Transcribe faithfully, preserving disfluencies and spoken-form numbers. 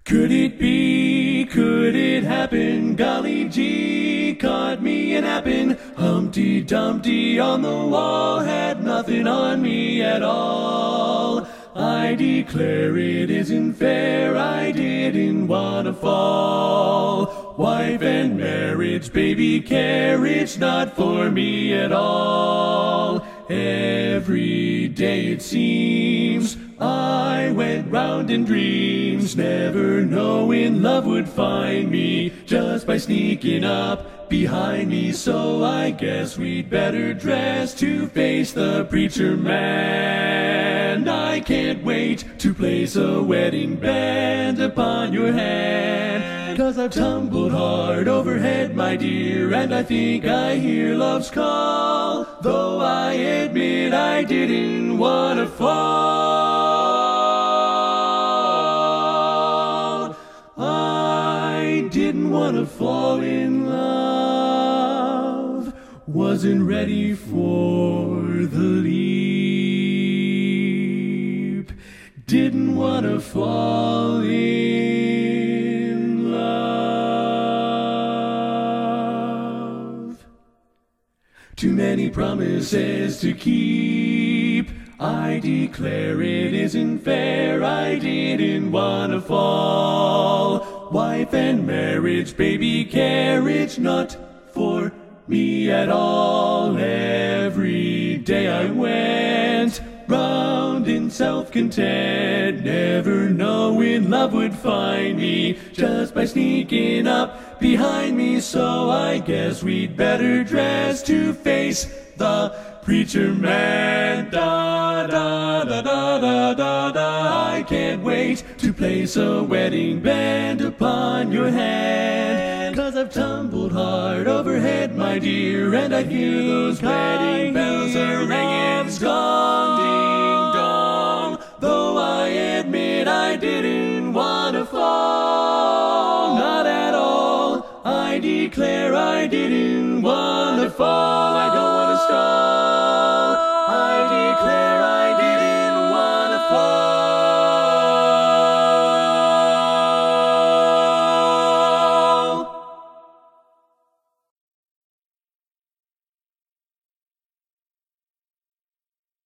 Could it be, could it happen? Golly gee, caught me a napping. Humpty Dumpty on the wall had nothing on me at all. I declare it isn't fair, I didn't want to fall. Wife and marriage, baby carriage, not for me at all. Every day it seems I went round in dreams, never knowing love would find me just by sneaking up behind me. So I guess we'd better dress to face the preacher man. I can't wait to place a wedding band upon your hand, 'cause I've tumbled hard overhead, my dear, and I think I hear love's call, though I admit I didn't want to fall. I didn't want to fall in love, wasn't ready for the leap, didn't want to fall in love. Too many promises to keep, I declare it isn't fair, I didn't want to fall. Wife and marriage, baby carriage, not for me at all. Every day I went round in self-content, never knowing love would find me just by sneaking up behind me. So I guess we'd better dress to face the preacher man. Da da da da da da da. I can't wait to place a wedding band upon your hand, 'cause I've tumbled hard overhead, my dear, and I hear those wedding bells are ringing, gong ding dong. Though I admit I didn't want to fall, not at all. I declare I didn't want to fall. I don't want to stall. I declare I didn't want to fall.